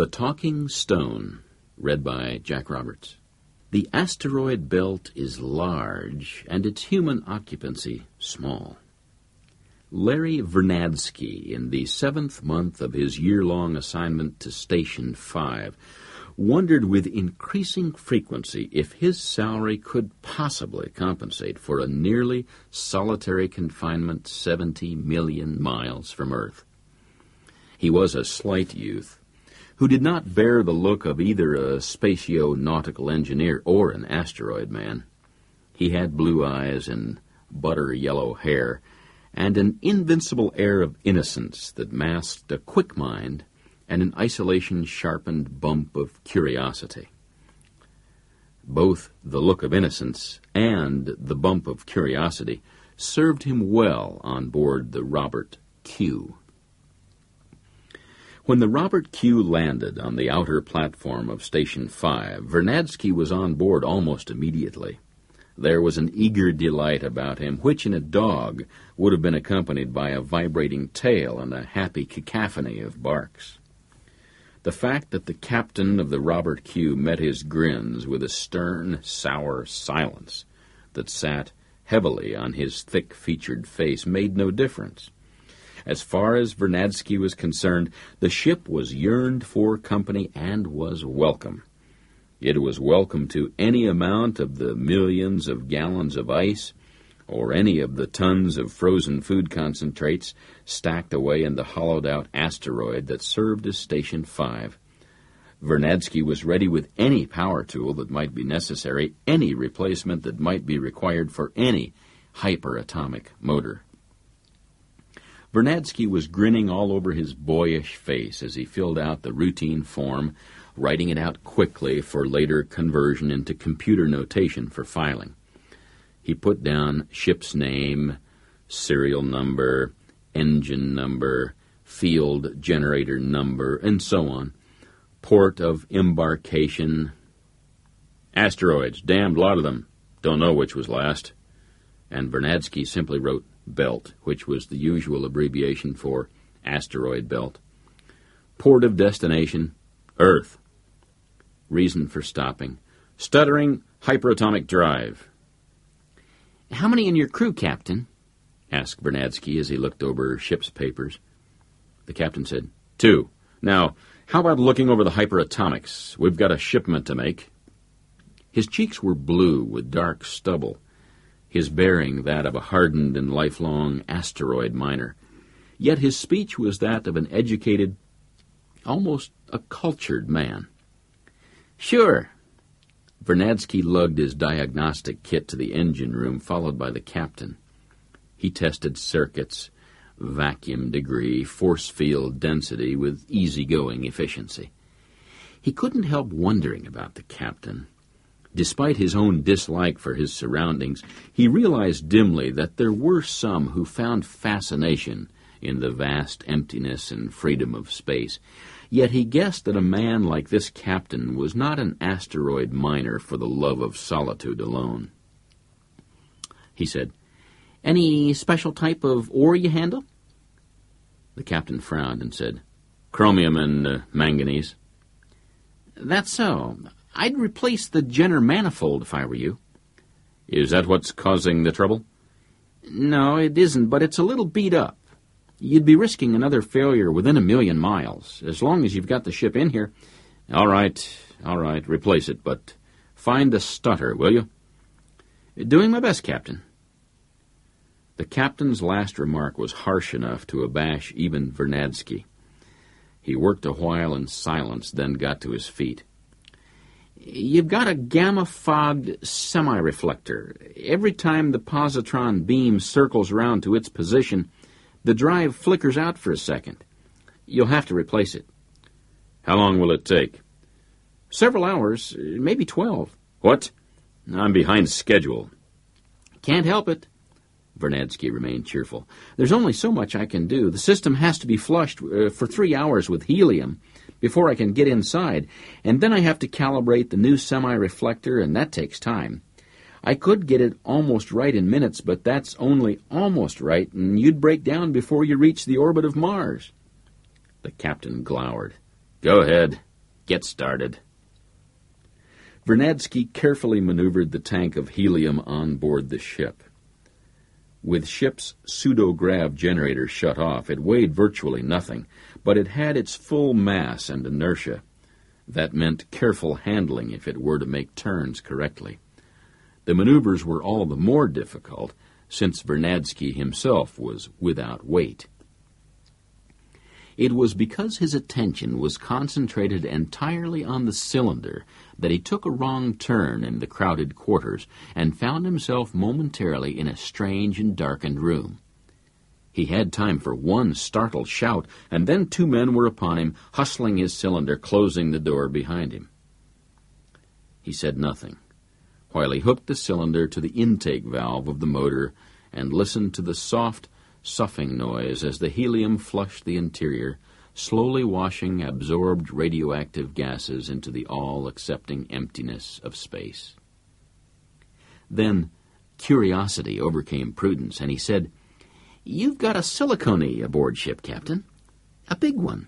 The Talking Stone, read by Jack Roberts. The asteroid belt is large, and its human occupancy small. Larry Vernadsky, in the 7th month of his year-long assignment to Station 5, wondered with increasing frequency if his salary could possibly compensate for a nearly solitary confinement 70 million miles from Earth. He was a slight youth, who did not bear the look of either a spatio-nautical engineer or an asteroid man. He had blue eyes and butter-yellow hair, and an invincible air of innocence that masked a quick mind and an isolation-sharpened bump of curiosity. Both the look of innocence and the bump of curiosity served him well on board the Robert Q. When the Robert Q landed on the outer platform of Station 5, Vernadsky was on board almost immediately. There was an eager delight about him, which in a dog would have been accompanied by a vibrating tail and a happy cacophony of barks. The fact that the captain of the Robert Q met his grins with a stern, sour silence that sat heavily on his thick-featured face made no difference. As far as Vernadsky was concerned, the ship was yearned for company and was welcome. It was welcome to any amount of the millions of gallons of ice or any of the tons of frozen food concentrates stacked away in the hollowed-out asteroid that served as Station 5. Vernadsky was ready with any power tool that might be necessary, any replacement that might be required for any hyperatomic motor. Vernadsky was grinning all over his boyish face as he filled out the routine form, writing it out quickly for later conversion into computer notation for filing. He put down ship's name, serial number, engine number, field generator number, and so on. Port of embarkation. Asteroids, damned lot of them. Don't know which was last. And Vernadsky simply wrote belt, which was the usual abbreviation for asteroid belt. Port of destination, Earth. Reason for stopping, stuttering hyperatomic drive. How many in your crew, Captain? Asked Vernadsky as he looked over ship's papers. The captain said, 2. Now, how about looking over the hyperatomics? We've got a shipment to make. His cheeks were blue with dark stubble, his bearing that of a hardened and lifelong asteroid miner. Yet his speech was that of an educated, almost a cultured man. Sure. Vernadsky lugged his diagnostic kit to the engine room, followed by the captain. He tested circuits, vacuum degree, force field density with easygoing efficiency. He couldn't help wondering about the captain. Despite his own dislike for his surroundings, he realized dimly that there were some who found fascination in the vast emptiness and freedom of space. Yet he guessed that a man like this captain was not an asteroid miner for the love of solitude alone. He said, Any special type of ore you handle? The captain frowned and said, Chromium and manganese. That's so. I'd replace the Jenner manifold if I were you. Is that what's causing the trouble? No, it isn't, but it's a little beat up. You'd be risking another failure within 1,000,000 miles, as long as you've got the ship in here. All right, replace it, but find the stutter, will you? Doing my best, Captain. The captain's last remark was harsh enough to abash even Vernadsky. He worked a while in silence, then got to his feet. You've got a gamma-fogged semi-reflector. Every time the positron beam circles around to its position, the drive flickers out for a second. You'll have to replace it. How long will it take? Several hours, maybe 12. What? I'm behind schedule. Can't help it. Vernadsky remained cheerful. There's only so much I can do. The system has to be flushed for 3 hours with helium before I can get inside, and then I have to calibrate the new semi-reflector, and that takes time. I could get it almost right in minutes, but that's only almost right, and you'd break down before you reach the orbit of Mars. The captain glowered. Go ahead. Get started." Vernadsky carefully maneuvered the tank of helium on board the ship. With ship's pseudo-grav generator shut off, it weighed virtually nothing, but it had its full mass and inertia. That meant careful handling if it were to make turns correctly. The maneuvers were all the more difficult since Vernadsky himself was without weight. It was because his attention was concentrated entirely on the cylinder that he took a wrong turn in the crowded quarters and found himself momentarily in a strange and darkened room. He had time for one startled shout, and then two men were upon him, hustling his cylinder, closing the door behind him. He said nothing, while he hooked the cylinder to the intake valve of the motor and listened to the soft, soughing noise as the helium flushed the interior, slowly washing absorbed radioactive gases into the all-accepting emptiness of space. Then curiosity overcame prudence, and he said, "You've got a silicone aboard ship, Captain. A big one."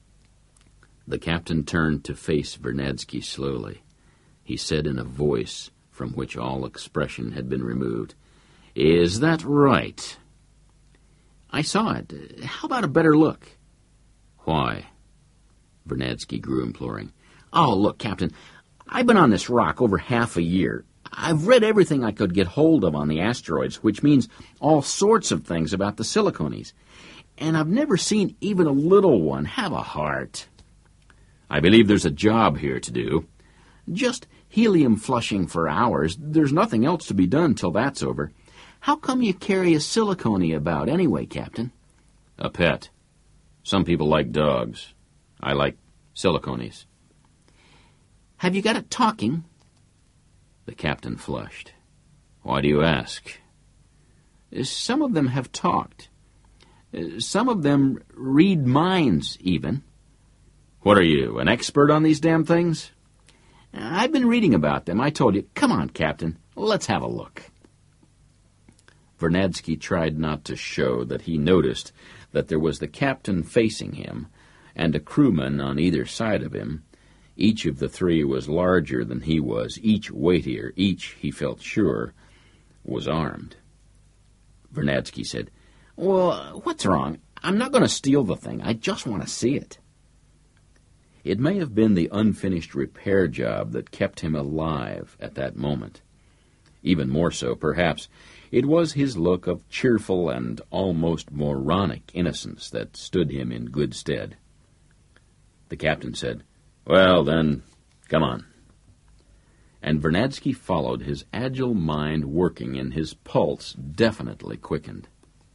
The captain turned to face Vernadsky slowly. He said in a voice from which all expression had been removed, "Is that right?" "I saw it. How about a better look?" "Why?" Vernadsky grew imploring. "Oh, look, Captain, I've been on this rock over half a year. I've read everything I could get hold of on the asteroids, which means all sorts of things about the silicones. And I've never seen even a little one have a heart." "I believe there's a job here to do." "Just helium flushing for hours. There's nothing else to be done till that's over. How come you carry a silicone about anyway, Captain?" "A pet. Some people like dogs. I like silicones." "Have you got it talking?" The captain flushed. "Why do you ask?" "Some of them have talked. Some of them read minds, even." "What are you, an expert on these damn things?" "I've been reading about them. I told you. Come on, Captain. Let's have a look." Vernadsky tried not to show that he noticed that there was the captain facing him and a crewman on either side of him. Each of the three was larger than he was, each weightier, each, he felt sure, was armed. Vernadsky said, "Well, what's wrong? I'm not going to steal the thing. I just want to see it." It may have been the unfinished repair job that kept him alive at that moment. Even more so, perhaps, it was his look of cheerful and almost moronic innocence that stood him in good stead. The captain said, "Well, then, come on." And Vernadsky followed, his agile mind working and his pulse definitely quickened.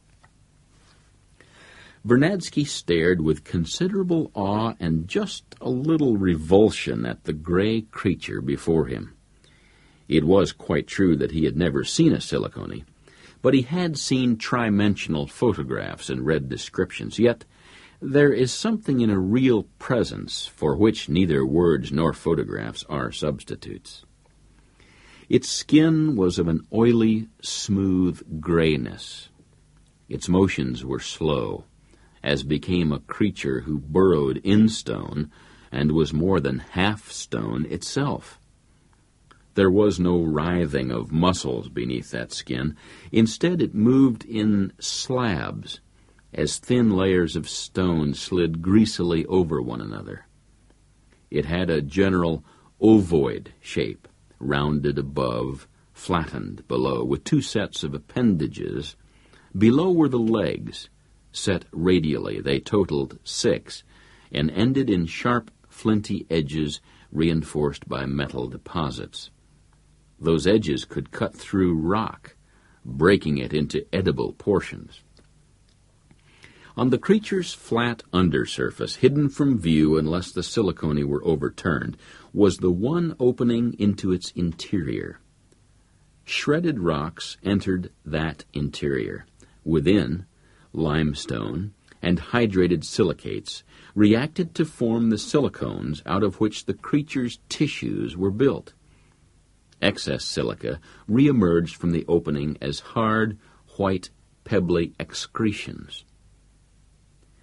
Vernadsky stared with considerable awe and just a little revulsion at the gray creature before him. It was quite true that he had never seen a silicone, but he had seen trimensional photographs and read descriptions. Yet there is something in a real presence for which neither words nor photographs are substitutes. Its skin was of an oily, smooth grayness. Its motions were slow, as became a creature who burrowed in stone and was more than half stone itself. There was no writhing of muscles beneath that skin. Instead, it moved in slabs, as thin layers of stone slid greasily over one another. It had a general ovoid shape, rounded above, flattened below, with two sets of appendages. Below were the legs, set radially. They totaled 6, and ended in sharp, flinty edges reinforced by metal deposits. Those edges could cut through rock, breaking it into edible portions. On the creature's flat undersurface, hidden from view unless the silicone were overturned, was the one opening into its interior. Shredded rocks entered that interior. Within, limestone and hydrated silicates reacted to form the silicones out of which the creature's tissues were built. Excess silica reemerged from the opening as hard, white, pebbly excretions.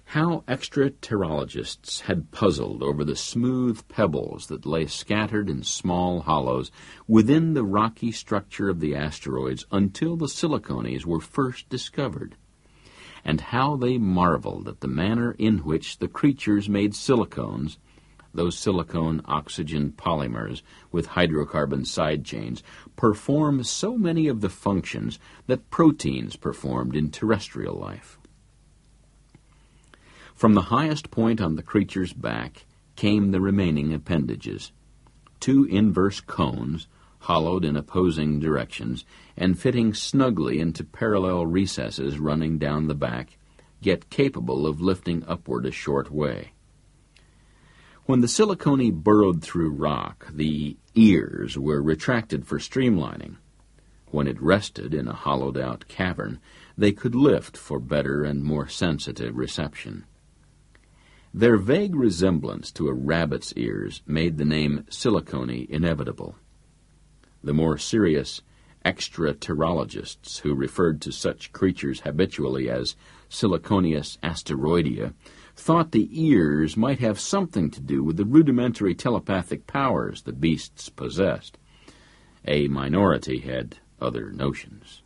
How extraterrologists had puzzled over the smooth pebbles that lay scattered in small hollows within the rocky structure of the asteroids until the siliconies were first discovered, and how they marveled at the manner in which the creatures made silicones, those silicone-oxygen polymers with hydrocarbon side chains, perform so many of the functions that proteins performed in terrestrial life. From the highest point on the creature's back came the remaining appendages, 2 inverse cones, hollowed in opposing directions and fitting snugly into parallel recesses running down the back, yet capable of lifting upward a short way. When the silicone burrowed through rock, the ears were retracted for streamlining. When it rested in a hollowed-out cavern, they could lift for better and more sensitive reception. Their vague resemblance to a rabbit's ears made the name silicone inevitable. The more serious extraterrologists who referred to such creatures habitually as Siliconius asteroidea thought the ears might have something to do with the rudimentary telepathic powers the beasts possessed. A minority had other notions.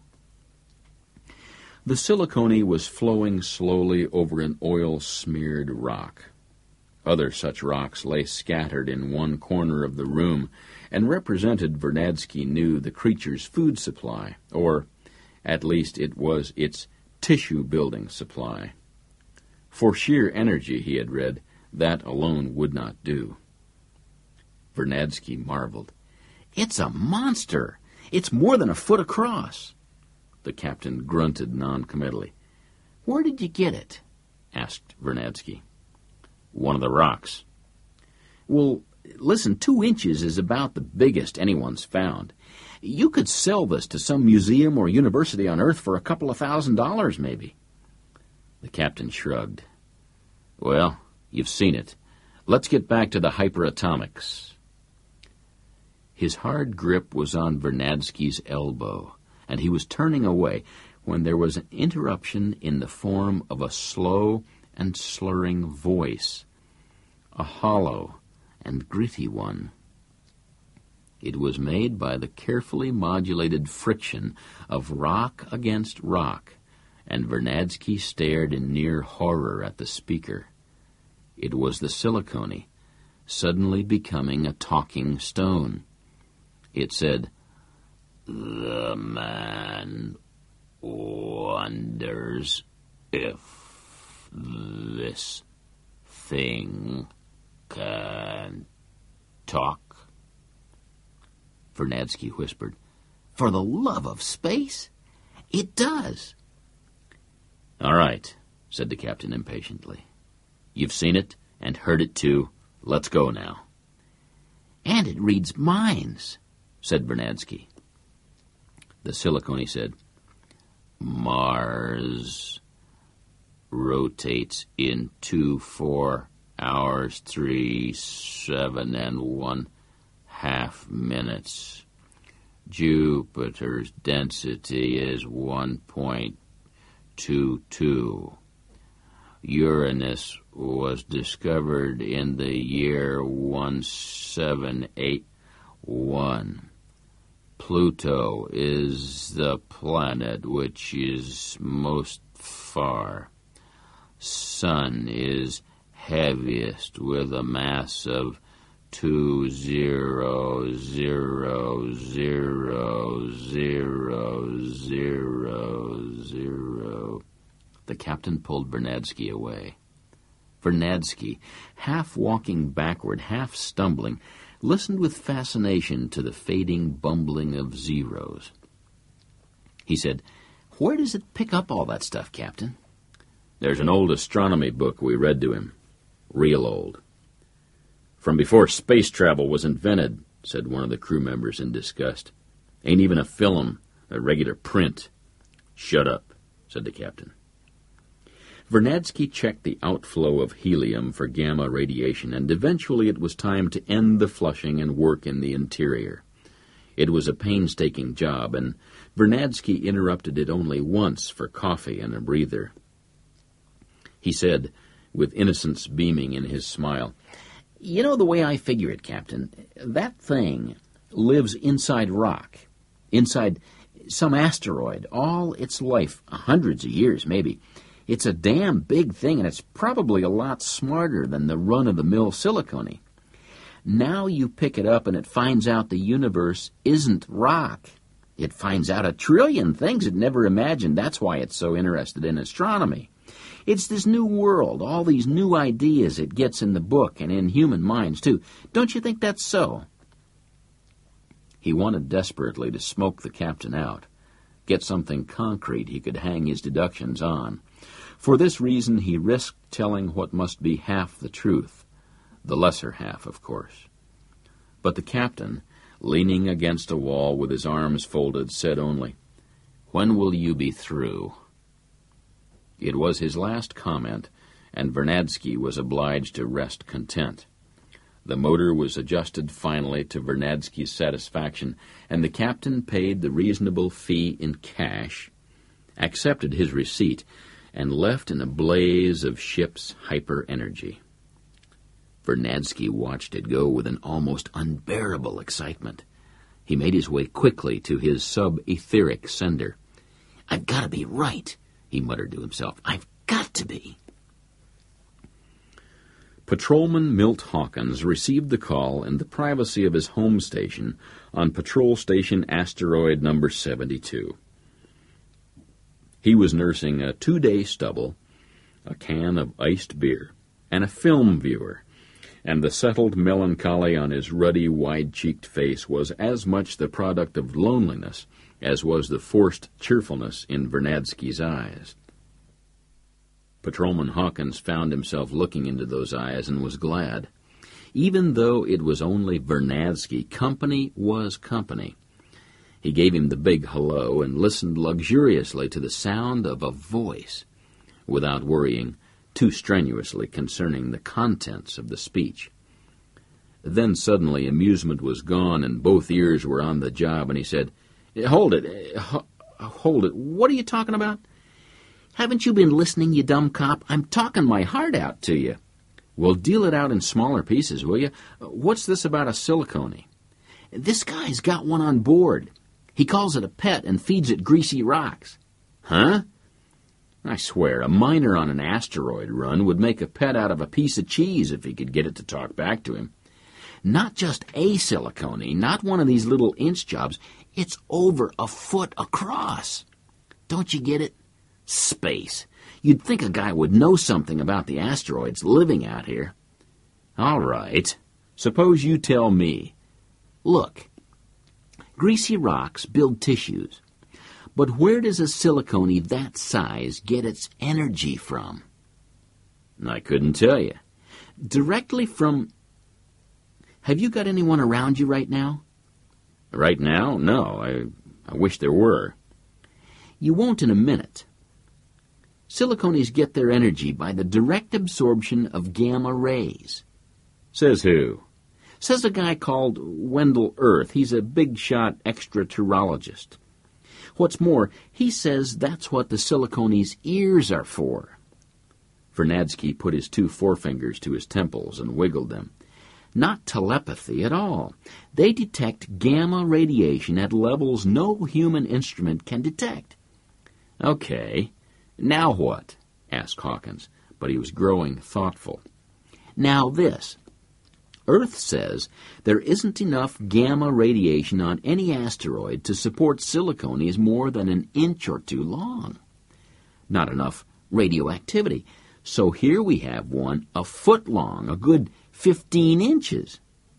The silicone was flowing slowly over an oil-smeared rock. Other such rocks lay scattered in one corner of the room and represented, Vernadsky knew, the creature's food supply, or at least it was its tissue-building supply. For sheer energy, he had read, that alone would not do. Vernadsky marveled. "It's a monster! It's more than a foot across!" The captain grunted noncommittally. "Where did you get it?" asked Vernadsky. "One of the rocks." "Well, listen, 2 inches is about the biggest anyone's found. You could sell this to some museum or university on Earth for a couple of $1,000, maybe." The captain shrugged. "Well, you've seen it. Let's get back to the hyperatomics." His hard grip was on Vernadsky's elbow, and he was turning away when there was an interruption in the form of a slow and slurring voice, a hollow and gritty one. It was made by the carefully modulated friction of rock against rock, and Vernadsky stared in near horror at the speaker. It was the silicone, suddenly becoming a talking stone. It said, "The man wonders if this thing can talk." Vernadsky whispered, "For the love of space, it does." "All right," said the captain impatiently. "You've seen it and heard it too. Let's go now." "And it reads minds," said Vernadsky. The silicone said, "Mars rotates in 2 4 3 7 1/2 minutes. Jupiter's density is 1.22. Uranus was discovered in the year 1781. Pluto is the planet which is most far. Sun is heaviest with a mass of 2,0,0,0,0,0,0." The captain pulled Vernadsky away. Vernadsky, half walking backward, half stumbling, listened with fascination to the fading bumbling of zeros. He said, "Where does it pick up all that stuff, Captain?" "There's an old astronomy book we read to him. Real old. From before space travel was invented," said one of the crew members in disgust. "Ain't even a film, a regular print." "Shut up," said the captain. Vernadsky checked the outflow of helium for gamma radiation, and eventually it was time to end the flushing and work in the interior. It was a painstaking job, and Vernadsky interrupted it only once for coffee and a breather. He said, with innocence beaming in his smile. You know the way I figure it, Captain, that thing lives inside rock, inside some asteroid, all its life, hundreds of years maybe. It's a damn big thing, and it's probably a lot smarter than the run-of-the-mill silicone. Now you pick it up and it finds out the universe isn't rock. It finds out a trillion things it never imagined. That's why it's so interested in astronomy. It's this new world, all these new ideas it gets in the book and in human minds, too. Don't you think that's so? He wanted desperately to smoke the captain out, get something concrete he could hang his deductions on. For this reason, he risked telling what must be half the truth, the lesser half, of course. But the captain, leaning against a wall with his arms folded, said only, "When will you be through?" It was his last comment, and Vernadsky was obliged to rest content. The motor was adjusted finally to Vernadsky's satisfaction, and the captain paid the reasonable fee in cash, accepted his receipt, and left in a blaze of ship's hyper-energy. Vernadsky watched it go with an almost unbearable excitement. He made his way quickly to his sub-etheric sender. "I've got to be right," he muttered to himself. "I've got to be." Patrolman Milt Hawkins received the call in the privacy of his home station on Patrol Station Asteroid number 72. He was nursing a 2-day stubble, a can of iced beer, and a film viewer, and the settled melancholy on his ruddy, wide-cheeked face was as much the product of loneliness as was the forced cheerfulness in Vernadsky's eyes. Patrolman Hawkins found himself looking into those eyes and was glad. Even though it was only Vernadsky, company was company. He gave him the big hello and listened luxuriously to the sound of a voice, without worrying too strenuously concerning the contents of the speech. Then suddenly amusement was gone and both ears were on the job, and he said, "Hold it, hold it. What are you talking about?" "Haven't you been listening, you dumb cop? I'm talking my heart out to you." "Well, deal it out in smaller pieces, will you? What's this about a silicone?" "This guy's got one on board. He calls it a pet and feeds it greasy rocks." "Huh?" "I swear, a miner on an asteroid run would make a pet out of a piece of cheese if he could get it to talk back to him. Not just a silicone, not one of these little inch jobs. It's over a foot across. Don't you get it? Space. You'd think a guy would know something about the asteroids living out here." "All right. Suppose you tell me." "Look, greasy rocks build tissues. But where does a silicone that size get its energy from?" "I couldn't tell you." "Directly from... Have you got anyone around you right now?" "Right now? No. I wish there were." "You won't in a minute. Silicones get their energy by the direct absorption of gamma rays." "Says who?" "Says a guy called Wendell Earth. He's a big-shot extraterrologist. What's more, he says that's what the silicone's ears are for." Vernadsky put his 2 forefingers to his temples and wiggled them. "Not telepathy at all. They detect gamma radiation at levels no human instrument can detect." "Okay. Now what?" asked Hawkins, but he was growing thoughtful. "Now this. Earth says there isn't enough gamma radiation on any asteroid to support silicones more than an inch or 2 long. Not enough radioactivity. So here we have one a foot long, a good 15 inches.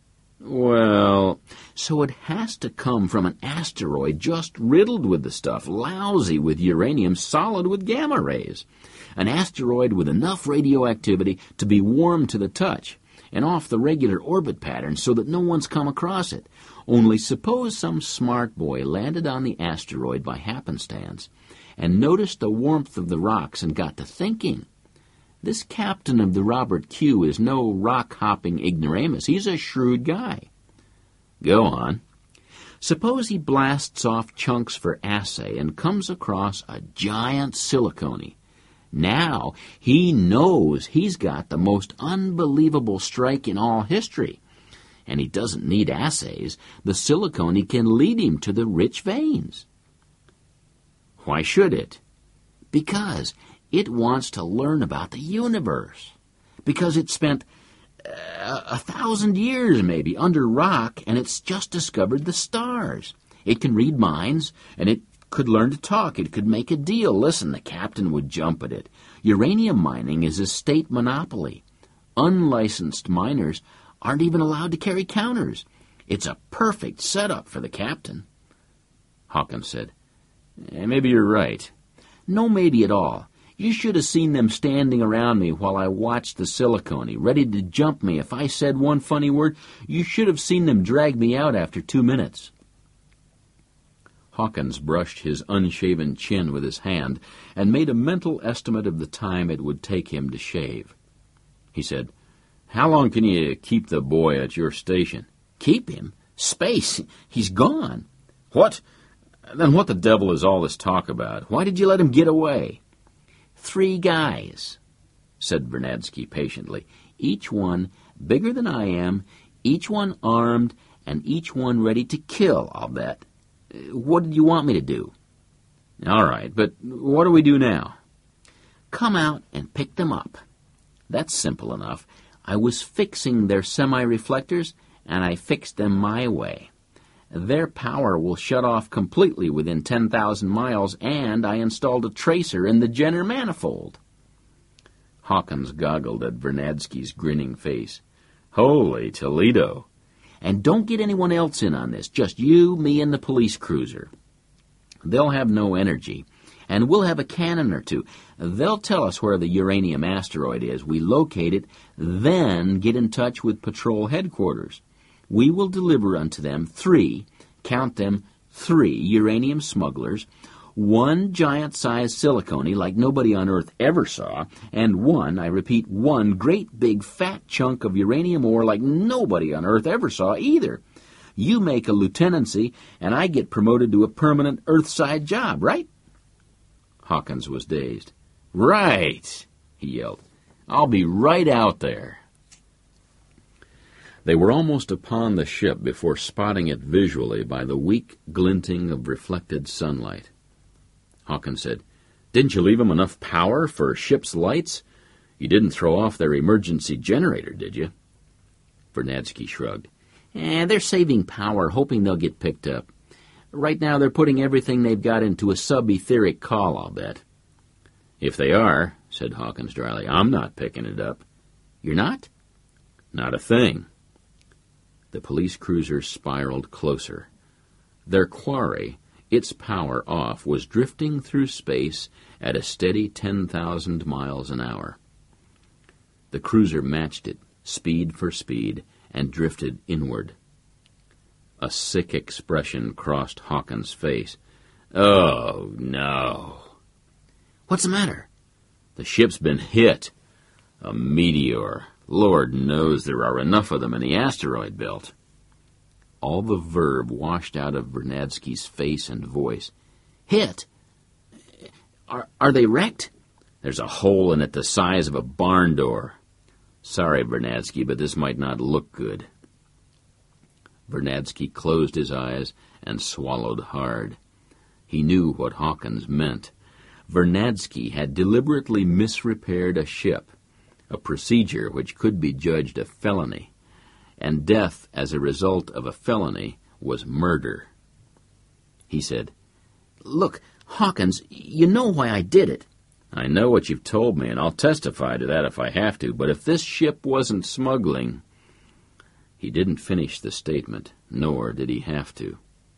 "Well..." "So it has to come from an asteroid just riddled with the stuff, lousy with uranium, solid with gamma rays. An asteroid with enough radioactivity to be warm to the touch, and off the regular orbit pattern so that no one's come across it. Only suppose some smart boy landed on the asteroid by happenstance and noticed the warmth of the rocks and got to thinking. This captain of the Robert Q is no rock-hopping ignoramus. He's a shrewd guy." "Go on." "Suppose he blasts off chunks for assay and comes across a giant silicone. Now he knows he's got the most unbelievable strike in all history. And he doesn't need assays. The silicone can lead him to the rich veins. Why should it? Because it wants to learn about the universe. Because it spent 1,000 years maybe under rock, and it's just discovered the stars. It can read minds, and it could learn to talk. It could make a deal. Listen, the captain would jump at it. Uranium mining is a state monopoly. Unlicensed miners aren't even allowed to carry counters. It's a perfect setup for the captain. Hawkins said, Maybe you're right. No maybe at all. You should have seen them standing around me while I watched the silicone, ready to jump me if I said one funny word. You should have seen them drag me out after 2 minutes. Hawkins brushed his unshaven chin with his hand and made a mental estimate of the time it would take him to shave. He said, How long can you keep the boy at your station? Keep him? Space. He's gone. What? Then what the devil is all this talk about? Why did you let him get away? 3 guys, said Vernadsky patiently. Each one bigger than I am, each one armed, and each one ready to kill, I'll bet. What did you want me to do? All right, but what do we do now? Come out and pick them up. That's simple enough. I was fixing their semi-reflectors, and I fixed them my way. Their power will shut off completely within 10,000 miles, and I installed a tracer in the Jenner manifold. Hawkins goggled at Vernadsky's grinning face. Holy Toledo! And don't get anyone else in on this, just you, me, and the police cruiser. They'll have no energy, and we'll have a cannon or 2. They'll tell us where the uranium asteroid is. We locate it, then get in touch with patrol headquarters. We will deliver unto them 3, count them, 3 uranium smugglers, 1 giant-sized silicone like nobody on Earth ever saw, and 1, I repeat, 1 great big fat chunk of uranium ore like nobody on Earth ever saw either. You make a lieutenancy, and I get promoted to a permanent Earthside job, right? Hawkins was dazed. Right, he yelled. I'll be right out there. They were almost upon the ship before spotting it visually by the weak glinting of reflected sunlight. Hawkins said, Didn't you leave them enough power for ship's lights? You didn't throw off their emergency generator, did you? Vernadsky shrugged. They're saving power, hoping they'll get picked up. Right now they're putting everything they've got into a sub-etheric call, I'll bet. If they are, said Hawkins dryly, I'm not picking it up. You're not? Not a thing. The police cruiser spiraled closer. Their quarry, its power off, was drifting through space at a steady 10,000 miles an hour. The cruiser matched it, speed for speed, and drifted inward. A sick expression crossed Hawkins' face. Oh, no. What's the matter? The ship's been hit. A meteor. Lord knows there are enough of them in the asteroid belt. All the verve washed out of Vernadsky's face and voice. Hit? Are they wrecked? There's a hole in it the size of a barn door. Sorry, Vernadsky, but this might not look good. Vernadsky closed his eyes and swallowed hard. He knew what Hawkins meant. Vernadsky had deliberately misrepaired a ship, a procedure which could be judged a felony, and death as a result of a felony was murder. He said, Look, Hawkins, you know why I did it. I know what you've told me, and I'll testify to that if I have to, but if this ship wasn't smuggling... He didn't finish the statement, nor did he have to.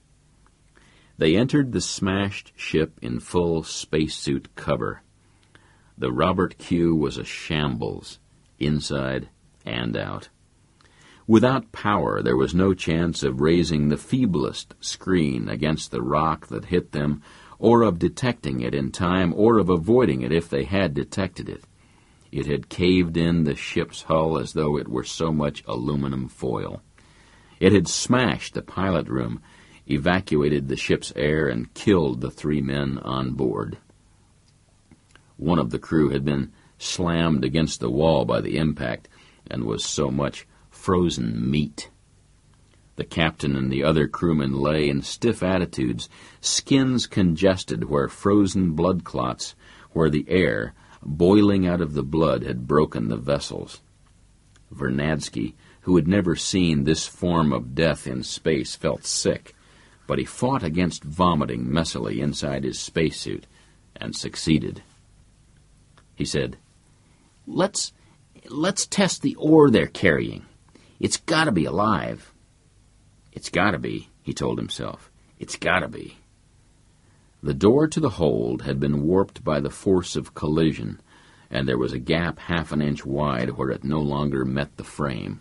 They entered the smashed ship in full spacesuit cover. The Robert Q was a shambles, inside and out. Without power, there was no chance of raising the feeblest screen against the rock that hit them, or of detecting it in time, or of avoiding it if they had detected it. It had caved in the ship's hull as though it were so much aluminum foil. It had smashed the pilot room, evacuated the ship's air, and killed the 3 men on board. One of the crew had been slammed against the wall by the impact and was so much frozen meat. The captain and the other crewmen lay in stiff attitudes, skins congested where frozen blood clots, where the air, boiling out of the blood, had broken the vessels. Vernadsky, who had never seen this form of death in space, felt sick, but he fought against vomiting messily inside his spacesuit and succeeded. He said, Let's test the ore they're carrying. It's got to be alive. It's got to be, he told himself. It's got to be. The door to the hold had been warped by the force of collision, and there was a gap half an inch wide where it no longer met the frame.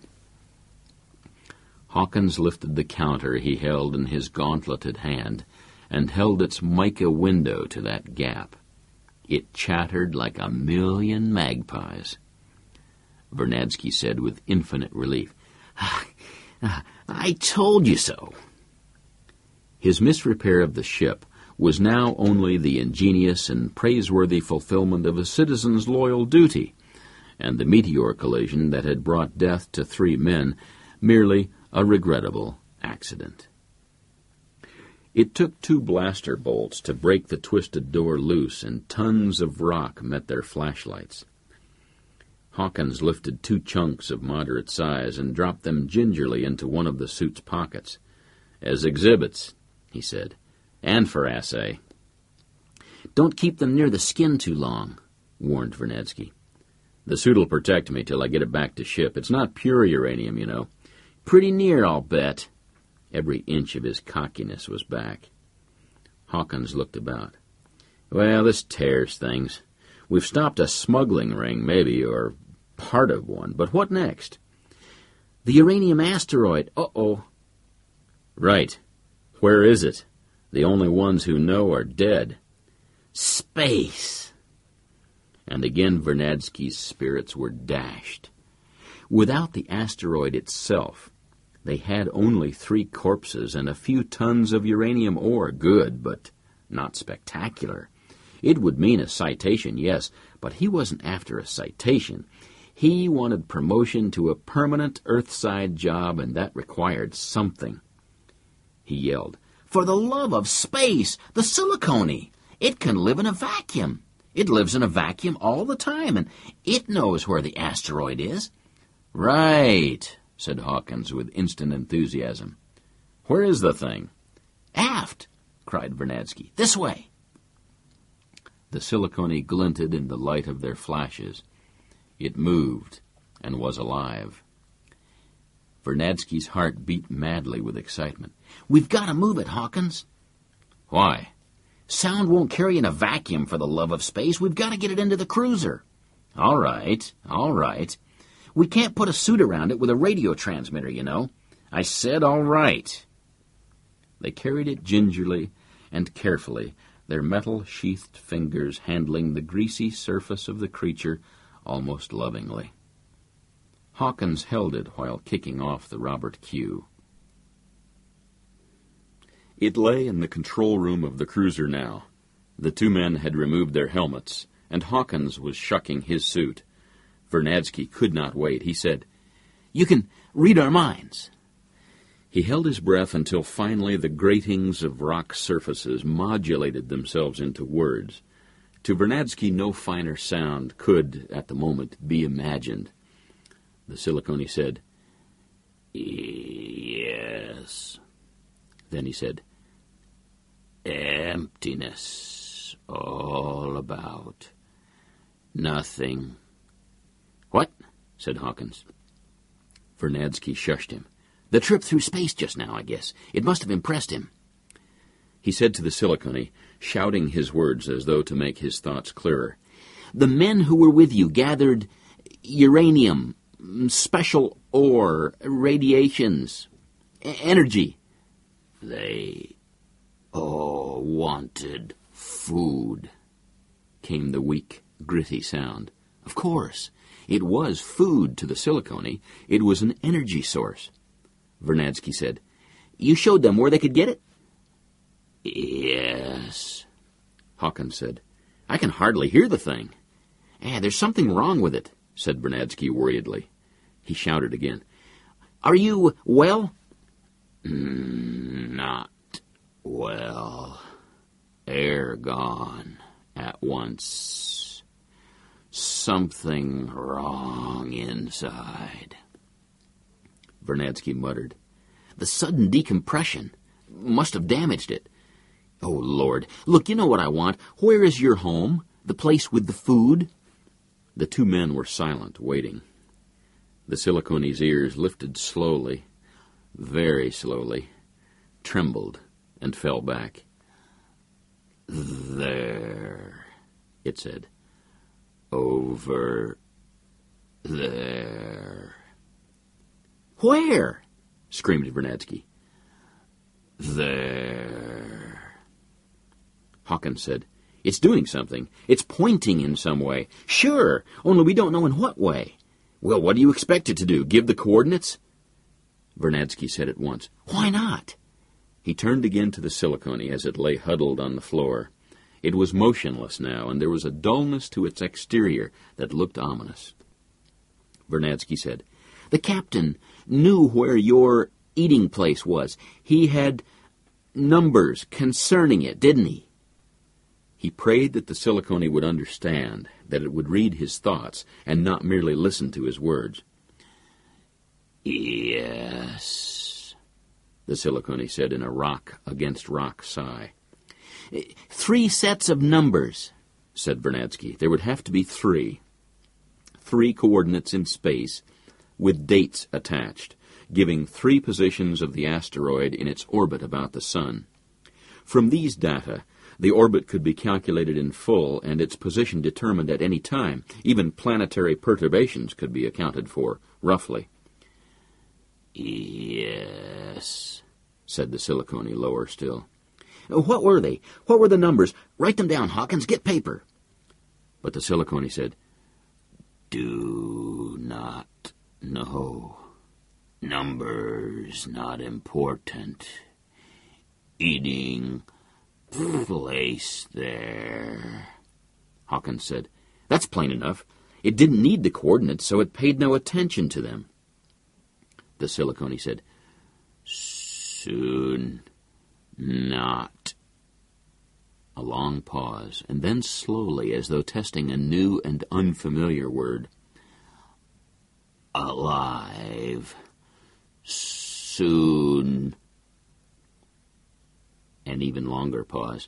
Hawkins lifted the counter he held in his gauntleted hand and held its mica window to that gap. It chattered like a million magpies. Vernadsky said with infinite relief, I told you so. His misrepair of the ship was now only the ingenious and praiseworthy fulfillment of a citizen's loyal duty, and the meteor collision that had brought death to 3 men merely a regrettable accident. It took 2 blaster bolts to break the twisted door loose, and tons of rock met their flashlights. Hawkins lifted 2 chunks of moderate size and dropped them gingerly into one of the suit's pockets. As exhibits, he said, and for assay. Don't keep them near the skin too long, warned Vernadsky. The suit'll protect me till I get it back to ship. It's not pure uranium, you know. Pretty near, I'll bet. Every inch of his cockiness was back. Hawkins looked about. Well, this tears things. We've stopped a smuggling ring, maybe, or part of one, but what next? The uranium asteroid. Uh-oh. Right. Where is it? The only ones who know are dead. Space. And again Vernadsky's spirits were dashed. Without the asteroid itself, they had only 3 corpses and a few tons of uranium ore. Good, but not spectacular. It would mean a citation, yes, but he wasn't after a citation. He wanted promotion to a permanent Earthside job, and that required something. He yelled, For the love of space! The Silicone! It can live in a vacuum. It lives in a vacuum all the time, and it knows where the asteroid is. Right, said Hawkins with instant enthusiasm. Where is the thing? Aft, cried Vernadsky. This way. The Silicone glinted in the light of their flashes. It moved and was alive. Vernadsky's heart beat madly with excitement. We've got to move it, Hawkins. Why? Sound won't carry in a vacuum, for the love of space. We've got to get it into the cruiser. All right. We can't put a suit around it with a radio transmitter, you know. I said all right. They carried it gingerly and carefully, their metal-sheathed fingers handling the greasy surface of the creature almost lovingly. Hawkins held it while kicking off the Robert Q. It lay in the control room of the cruiser now. The 2 men had removed their helmets, and Hawkins was shucking his suit. Vernadsky could not wait. He said, You can read our minds. He held his breath until finally the gratings of rock surfaces modulated themselves into words. To Vernadsky, no finer sound could, at the moment, be imagined. The Silicone said, Yes. Then he said, Emptiness, all about. Nothing. What? Said Hawkins. Vernadsky shushed him. The trip through space just now, I guess. It must have impressed him. He said to the Silicone, shouting his words as though to make his thoughts clearer, The men who were with you gathered uranium, special ore, radiations, energy. They all wanted food, came the weak, gritty sound. Of course, it was food to the Silicone. It was an energy source. Vernadsky said, You showed them where they could get it? Yes, Hawkins said. I can hardly hear the thing. There's something wrong with it, said Vernadsky worriedly. He shouted again. Are you well? Not well. Air gone at once. Something wrong inside. Vernadsky muttered. The sudden decompression must have damaged it. Oh, Lord. Look, you know what I want. Where is your home? The place with the food? The two men were silent, waiting. The Silicone's ears lifted slowly, very slowly, trembled, and fell back. There, it said. Over there. Where? Screamed Vernadsky. There. Hawkins said, It's doing something. It's pointing in some way. Sure, only we don't know in what way. Well, what do you expect it to do? Give the coordinates? Vernadsky said at once, Why not? He turned again to the Silicone as it lay huddled on the floor. It was motionless now, and there was a dullness to its exterior that looked ominous. Vernadsky said, The captain knew where your eating place was. He had numbers concerning it, didn't he? He prayed that the Silicone would understand, that it would read his thoughts, and not merely listen to his words. Yes, the Silicone said in a rock-against-rock sigh. 3 sets of numbers, said Vernadsky. There would have to be 3. 3 coordinates in space, with dates attached, giving 3 positions of the asteroid in its orbit about the Sun. From these data, the orbit could be calculated in full and its position determined at any time. Even planetary perturbations could be accounted for, roughly. Yes, said the Silicone, lower still. What were they? What were the numbers? Write them down, Hawkins. Get paper. But the Silicone said, Do not know. Numbers not important. Eating place there. Hawkins said, That's plain enough. It didn't need the coordinates, so it paid no attention to them. The Silicone said, Soon not. A long pause, and then slowly, as though testing a new and unfamiliar word, Alive. Soon. An even longer pause.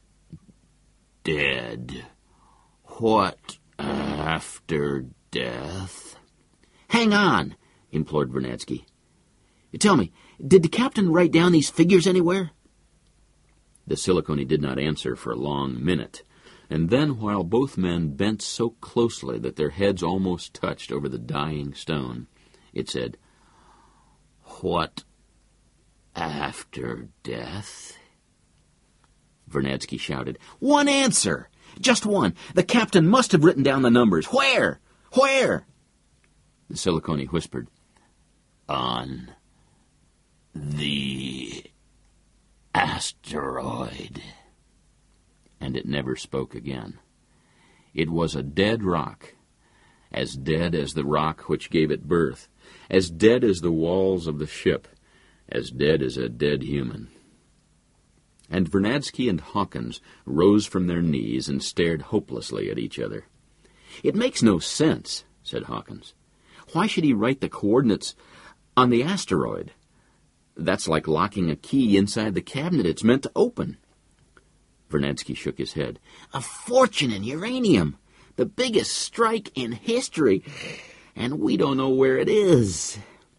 Dead. What after death? Hang on, implored Vernadsky. Tell me, did the captain write down these figures anywhere? The Silicone did not answer for a long minute, and then, while both men bent so closely that their heads almost touched over the dying stone, it said, What after death? Vernadsky shouted, One answer! Just one! The captain must have written down the numbers. Where? Where? The Silicone whispered, On the asteroid. And it never spoke again. It was a dead rock, as dead as the rock which gave it birth, as dead as the walls of the ship, as dead as a dead human. And Vernadsky and Hawkins rose from their knees and stared hopelessly at each other. It makes no sense, said Hawkins. Why should he write the coordinates on the asteroid? That's like locking a key inside the cabinet it's meant to open. Vernadsky shook his head. A fortune in uranium! The biggest strike in history! And we don't know where it is.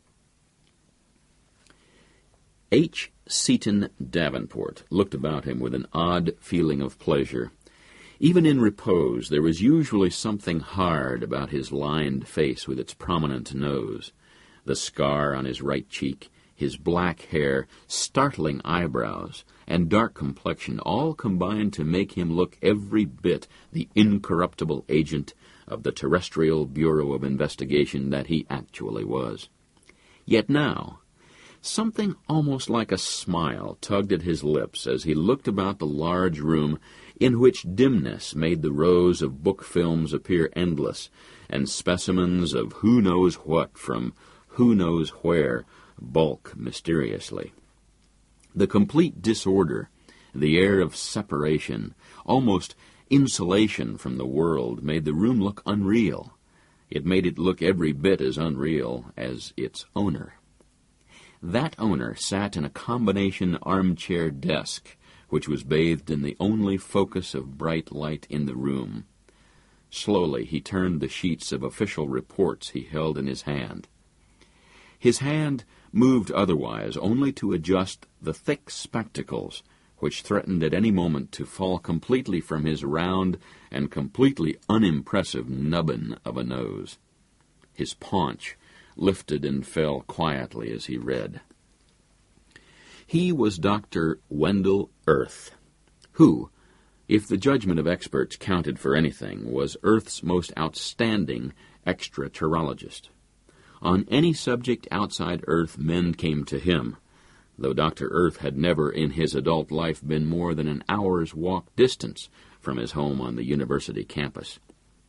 H. Seaton Davenport looked about him with an odd feeling of pleasure. Even in repose, there was usually something hard about his lined face with its prominent nose, the scar on his right cheek, his black hair, startling eyebrows, and dark complexion all combined to make him look every bit the incorruptible agent of the Terrestrial Bureau of Investigation that he actually was. Yet now, Something almost like a smile tugged at his lips as he looked about the large room in which dimness made the rows of book films appear endless, and specimens of who knows what from who knows where bulk mysteriously. The complete disorder, the air of separation, almost insulation from the world, made the room look unreal. It made it look every bit as unreal as its owner. That owner sat in a combination armchair desk, which was bathed in the only focus of bright light in the room. Slowly he turned the sheets of official reports he held in his hand. His hand moved otherwise only to adjust the thick spectacles which threatened at any moment to fall completely from his round and completely unimpressive nubbin of a nose. His paunch lifted and fell quietly as he read. He was Dr. Wendell Earth, who, if the judgment of experts counted for anything, was Earth's most outstanding extraterrologist. On any subject outside Earth, men came to him, though Dr. Earth had never in his adult life been more than an hour's walk distance from his home on the university campus.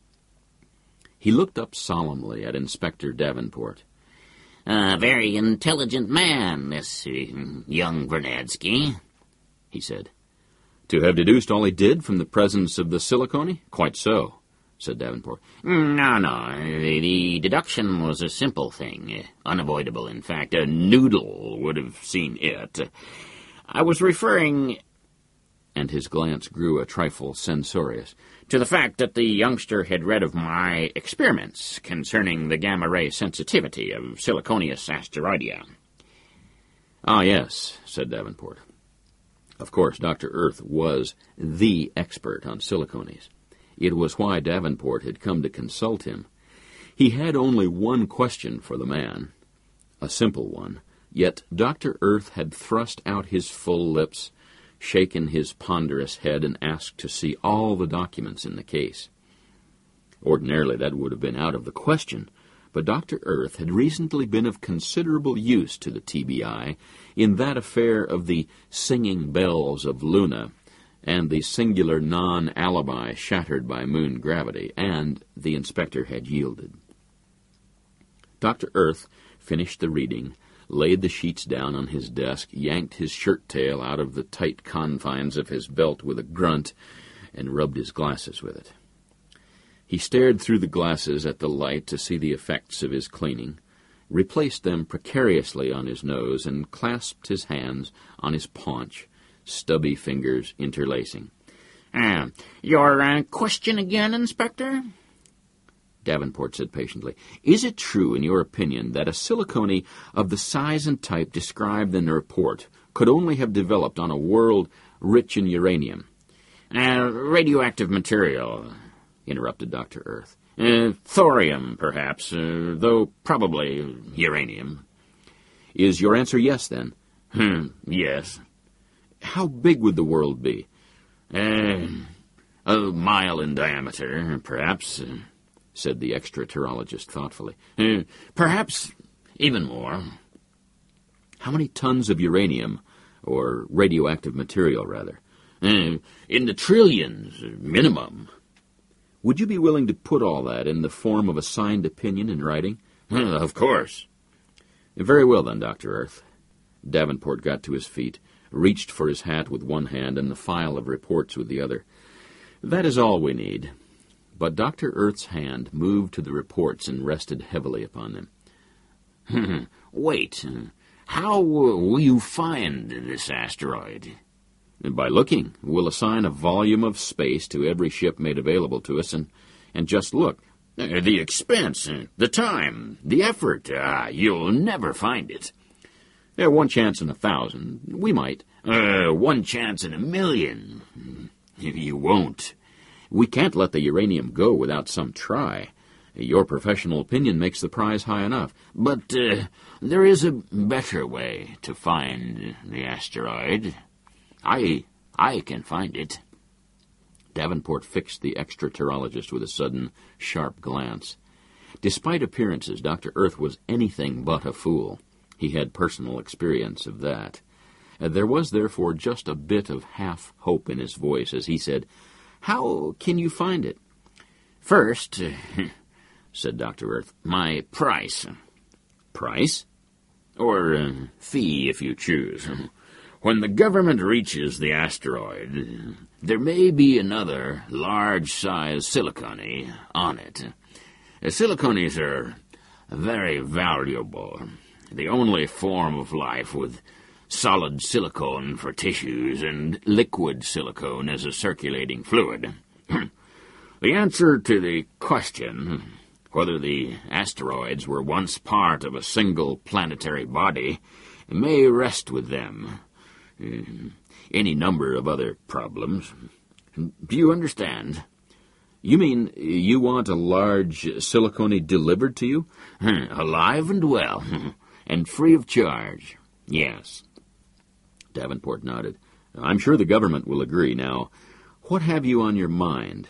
He looked up solemnly at Inspector Davenport. "A very intelligent man, this young Vernadsky," he said. "To have deduced all he did from the presence of the silicone? Quite so," said Davenport. No. The deduction was a simple thing, unavoidable, in fact. A noodle would have seen it. I was referring," and his glance grew a trifle censorious, "to the fact that the youngster had read of my experiments concerning the gamma-ray sensitivity of Siliconius asteroidea." "Ah, yes," said Davenport. Of course, Dr. Earth was the expert on silicones. It was why Davenport had come to consult him. He had only one question for the man, a simple one, yet Dr. Earth had thrust out his full lips, shaken his ponderous head, and asked to see all the documents in the case. Ordinarily that would have been out of the question, but Dr. Earth had recently been of considerable use to the TBI in that affair of the singing bells of Luna and the singular non-alibi shattered by moon gravity, and the inspector had yielded. Dr. Earth finished the reading, laid the sheets down on his desk, yanked his shirt-tail out of the tight confines of his belt with a grunt, and rubbed his glasses with it. He stared through the glasses at the light to see the effects of his cleaning, replaced them precariously on his nose, and clasped his hands on his paunch, stubby fingers interlacing. Your question again, Inspector?" Davenport said patiently. "Is it true, in your opinion, that a silicone of the size and type described in the report could only have developed on a world rich in uranium?" Radioactive material," interrupted Dr. Earth. "Thorium, perhaps, though probably uranium." "Is your answer yes, then?" Yes." "How big would the world be?" A mile in diameter, perhaps," said the extraterrologist thoughtfully. Perhaps even more." "How many tons of uranium, or radioactive material, rather?" "In the trillions, minimum." "Would you be willing to put all that in the form of a signed opinion in writing?" "Of course." "Very well, then, Dr. Earth." Davenport got to his feet, reached for his hat with one hand and the file of reports with the other. "That is all we need." But Dr. Earth's hand moved to the reports and rested heavily upon them. "Wait. How will you find this asteroid?" "By looking. We'll assign a volume of space to every ship made available to us, and just look." "The expense, the time, the effort. You'll never find it." "One chance in 1,000. We might." "One chance in 1,000,000. You won't." "We can't let the uranium go without some try. Your professional opinion makes the prize high enough." "But there is a better way to find the asteroid. I can find it." Davenport fixed the extraterrologist with a sudden, sharp glance. Despite appearances, Dr. Earth was anything but a fool. He had personal experience of that. There was, therefore, just a bit of half-hope in his voice as he said, "How can you find it?" "First," said Dr. Earth, "my price." "Price?" "Or fee, if you choose. When the government reaches the asteroid, there may be another large-size silicone on it. Silicones are very valuable. The only form of life with solid silicone for tissues and liquid silicone as a circulating fluid. The answer to the question whether the asteroids were once part of a single planetary body may rest with them. Any number of other problems. Do you understand?" "You mean you want a large silicone delivered to you?" "Alive and well, and free of charge, yes." Davenport nodded. "I'm sure the government will agree. Now, what have you on your mind?"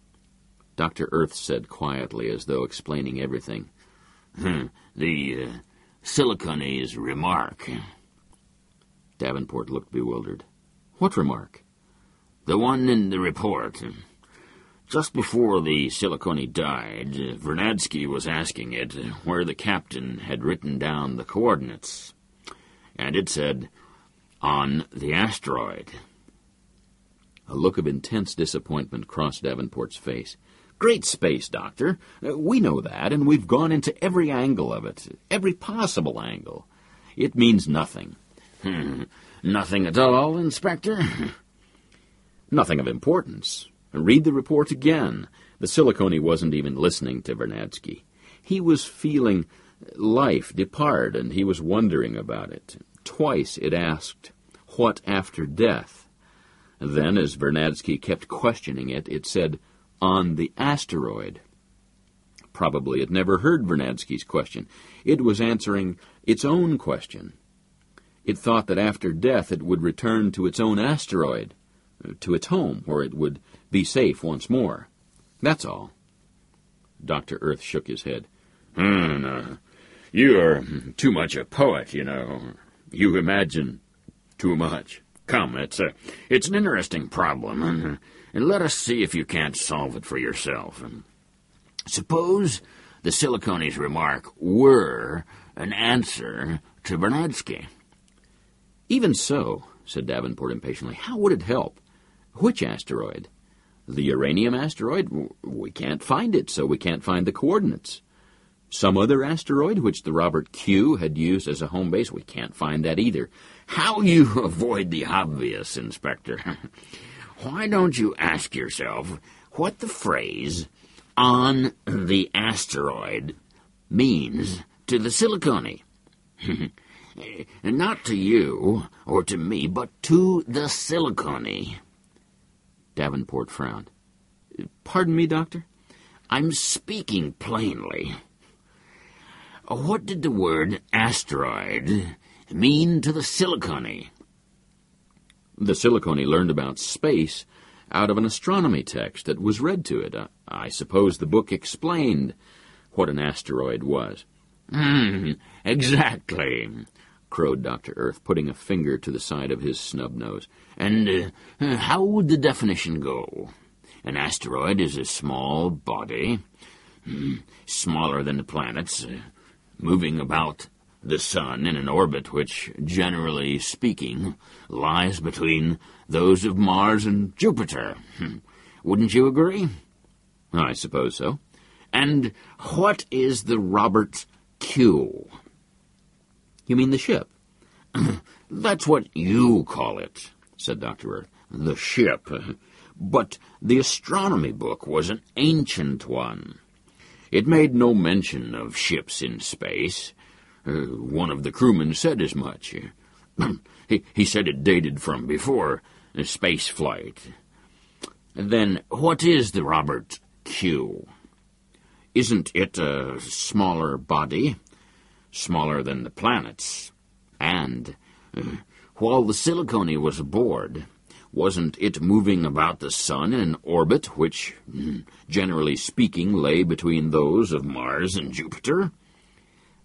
Dr. Earth said quietly, as though explaining everything, "The silicone's remark." Davenport looked bewildered. "What remark?" "The one in the report. Just before the silicone died, Vernadsky was asking it where the captain had written down the coordinates, and it said, 'On the asteroid.'" A look of intense disappointment crossed Davenport's face. "Great space, Doctor. We know that, and we've gone into every angle of it, every possible angle. It means nothing." "Nothing at all, Inspector?" "Nothing of importance. Read the report again." The silicone wasn't even listening to Vernadsky. He was feeling life depart, and he was wondering about it. Twice it asked, "What after death?" Then, as Vernadsky kept questioning it, it said, "On the asteroid." Probably it never heard Vernadsky's question. It was answering its own question. It thought that after death it would return to its own asteroid, to its home, where it would be safe once more. That's all. Dr. Earth shook his head. No. You're too much a poet, you know. You imagine too much. Come, it's an interesting problem, and let us see if you can't solve it for yourself. Suppose the silicone's remark were an answer to Vernadsky. "Even so," said Davenport impatiently, "how would it help? Which asteroid? The uranium asteroid? We can't find it, so we can't find the coordinates. Some other asteroid, which the Robert Q had used as a home base, we can't find that either." How you avoid the obvious, Inspector. Why don't you ask yourself what the phrase, "on the asteroid," means to the silicone? Not to you or to me, but to the silicone. Davenport frowned. "Pardon me, Doctor?" "I'm speaking plainly. What did the word asteroid mean to the silicone?" The silicone learned about space out of an astronomy text that was read to it. I suppose the book explained what an asteroid was. Exactly, crowed Dr. Earth, putting a finger to the side of his snub nose. "And how would the definition go? An asteroid is a small body, smaller than the planets, moving about the sun in an orbit which, generally speaking, lies between those of Mars and Jupiter. Wouldn't you agree?" "I suppose so." "And what is the Robert Q?" "You mean the ship?" "That's what you call it," said Dr. Earth. "The ship. But the astronomy book was an ancient one. It made no mention of ships in space. One of the crewmen said as much. He said it dated from before space flight. Then what is the Robert Q? Isn't it a smaller body, smaller than the planets? And while the silicone was aboard, wasn't it moving about the sun in an orbit which, generally speaking, lay between those of Mars and Jupiter?"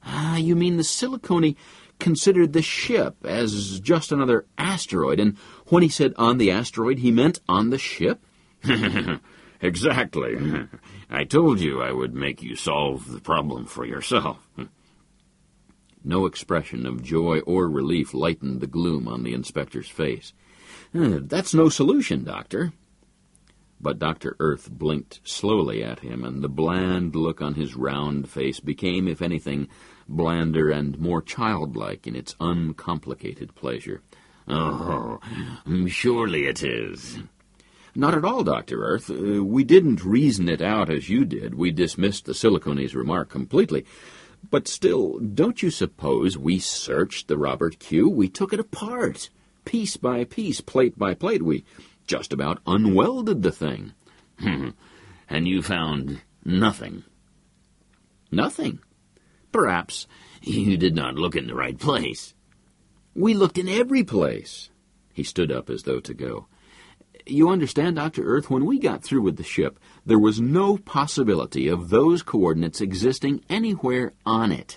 You mean the Silicone considered the ship as just another asteroid, and when he said on the asteroid, he meant on the ship? Exactly. I told you I would make you solve the problem for yourself. No expression of joy or relief lightened the gloom on the inspector's face. That's no solution, Doctor. But Dr. Earth blinked slowly at him, and the bland look on his round face became, if anything, blander and more childlike in its uncomplicated pleasure. Oh, surely it is. Not at all, Dr. Earth. We didn't reason it out as you did. We dismissed the Silicone's remark completely. But still, don't you suppose we searched the Robert Q? We took it apart, piece by piece, plate by plate. We just about unwelded the thing. And you found nothing? Nothing. Perhaps you did not look in the right place. We looked in every place. He stood up as though to go. You understand, Dr. Earth, when we got through with the ship, there was no possibility of those coordinates existing anywhere on it.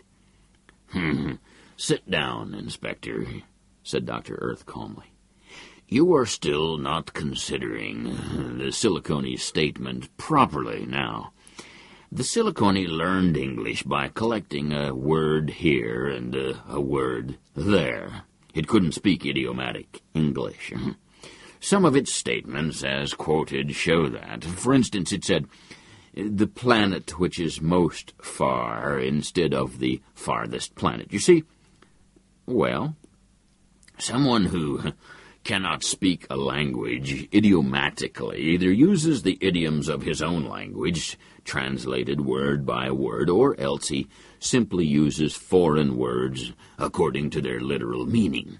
Sit down, Inspector, said Dr. Earth calmly. You are still not considering the Silicone statement properly now. The Silicone learned English by collecting a word here and a word there. It couldn't speak idiomatic English. Some of its statements, as quoted, show that. For instance, it said, the planet which is most far, instead of the farthest planet. You see? Well, someone who cannot speak a language idiomatically either uses the idioms of his own language, translated word by word, or else he simply uses foreign words according to their literal meaning.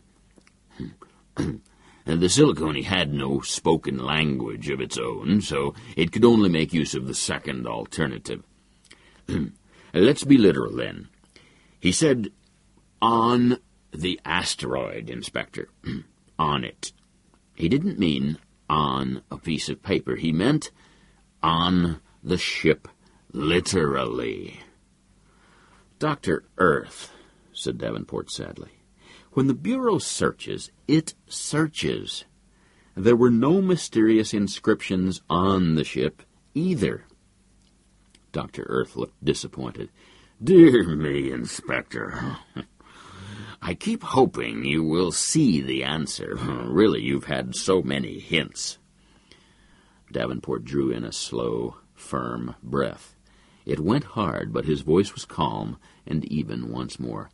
And the Silicone had no spoken language of its own, so it could only make use of the second alternative. Let's be literal, then. He said, on the asteroid, Inspector. On it. He didn't mean on a piece of paper. He meant on the ship, literally. Dr. Earth, said Davenport sadly, when the Bureau searches, it searches. There were no mysterious inscriptions on the ship either. Dr. Earth looked disappointed. Dear me, Inspector. I keep hoping you will see the answer. Really, you've had so many hints. Davenport drew in a slow, firm breath. It went hard, but his voice was calm and even once more.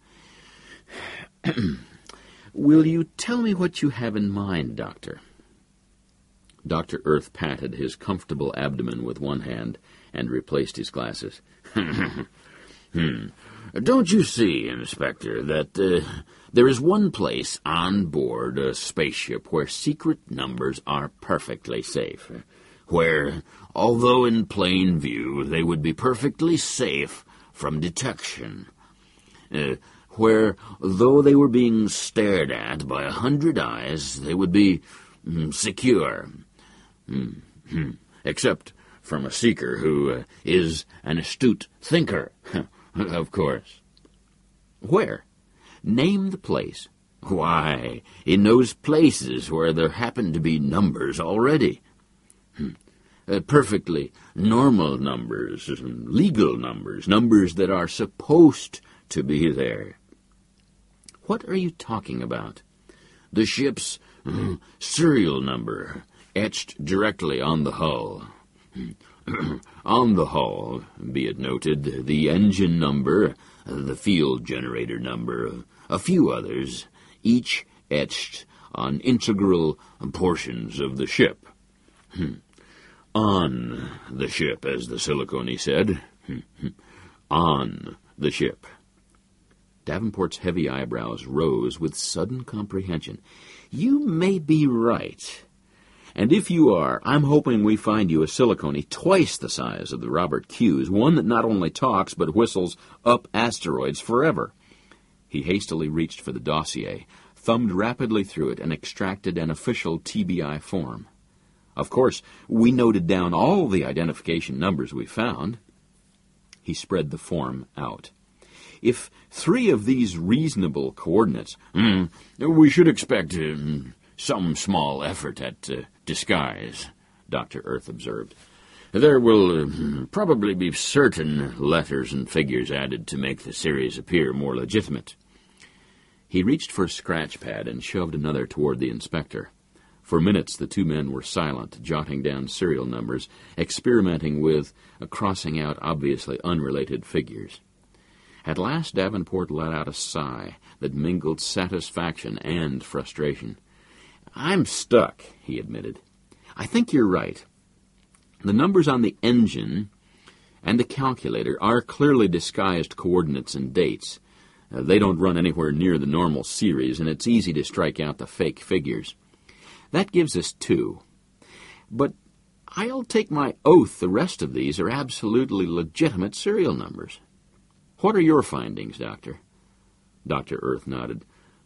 Will you tell me what you have in mind, Doctor? Dr. Earth patted his comfortable abdomen with one hand and replaced his glasses. Don't you see, Inspector, that there is one place on board a spaceship where secret numbers are perfectly safe, where, although in plain view, they would be perfectly safe from detection, where, though they were being stared at by 100 eyes, they would be secure, except from a seeker who is an astute thinker, of course. Where? Name the place. Why, in those places where there happen to be numbers already. Perfectly normal numbers, legal numbers, numbers that are supposed to be there. What are you talking about? The ship's serial number, etched directly on the hull. On the hull, be it noted, the engine number, the field generator number, a few others, each etched on integral portions of the ship. On the ship, as the Silicone said. On the ship. Davenport's heavy eyebrows rose with sudden comprehension. You may be right. And if you are, I'm hoping we find you a Silicone twice the size of the Robert Q's, one that not only talks but whistles up asteroids forever. He hastily reached for the dossier, thumbed rapidly through it, and extracted an official TBI form. Of course, we noted down all the identification numbers we found. He spread the form out. If 3 of these reasonable coordinates, we should expect some small effort at disguise, Dr. Earth observed. There will probably be certain letters and figures added to make the series appear more legitimate. He reached for a scratch pad and shoved another toward the inspector. For minutes the 2 men were silent, jotting down serial numbers, experimenting with crossing out obviously unrelated figures. At last Davenport let out a sigh that mingled satisfaction and frustration. "I'm stuck," he admitted. "I think you're right. The numbers on the engine and the calculator are clearly disguised coordinates and dates. They don't run anywhere near the normal series, and it's easy to strike out the fake figures. That gives us 2. But I'll take my oath the rest of these are absolutely legitimate serial numbers. What are your findings, Doctor?" Dr. Earth nodded.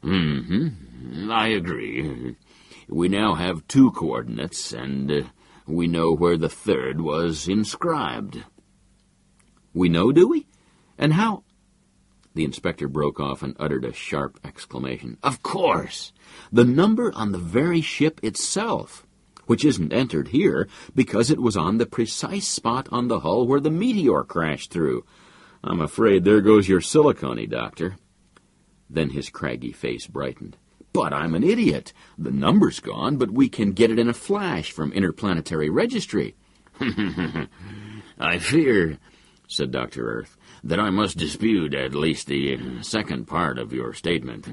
I agree. We now have 2 coordinates, and we know where the 3rd was inscribed." "We know, do we? And how—" The inspector broke off and uttered a sharp exclamation. "Of course! The number on the very ship itself, which isn't entered here because it was on the precise spot on the hull where the meteor crashed through. I'm afraid there goes your silicone, Doctor." Then his craggy face brightened. "But I'm an idiot. The number's gone, but we can get it in a flash from Interplanetary Registry." "I fear," said Dr. Earth, "that I must dispute at least the second part of your statement.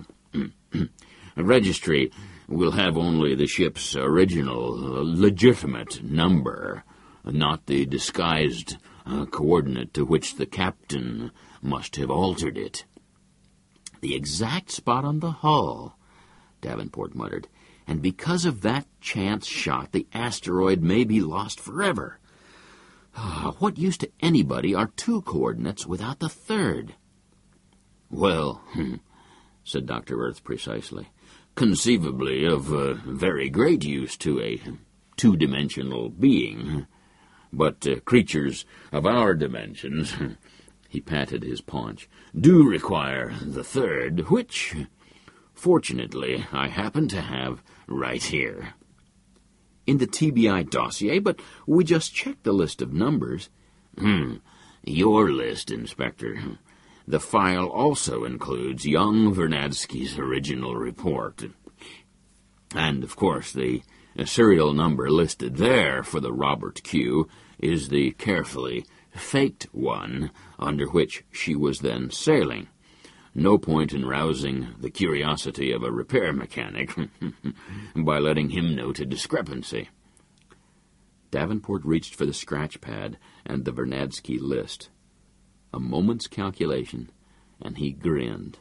Registry will have only the ship's original, legitimate number, not the disguised coordinate to which the captain must have altered it." "The exact spot on the hull," Davenport muttered, "and because of that chance shot, the asteroid may be lost forever. What use to anybody are 2 coordinates without the 3rd? "Well," said Dr. Earth precisely, "conceivably of very great use to a 2-dimensional being. But creatures of our dimensions," he patted his paunch, "do require the 3rd, which, fortunately, I happen to have right here." "In the TBI dossier? But we just checked the list of numbers." Your list, Inspector. The file also includes young Vernadsky's original report. And, of course, the serial number listed there for the Robert Q is the carefully faked one under which she was then sailing. No point in rousing the curiosity of a repair mechanic by letting him note a discrepancy. Davenport reached for the scratch pad and the Vernadsky list. A moment's calculation, and he grinned.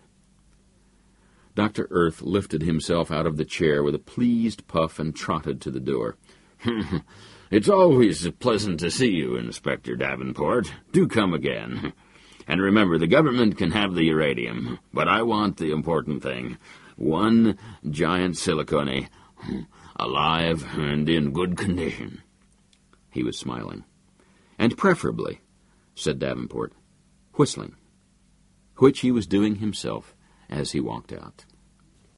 Dr. Earth lifted himself out of the chair with a pleased puff and trotted to the door. It's always pleasant to see you, Inspector Davenport. Do come again. And remember, the government can have the uranium, but I want the important thing. One giant silicone, alive and in good condition. He was smiling. And preferably, said Davenport, whistling, which he was doing himself as he walked out.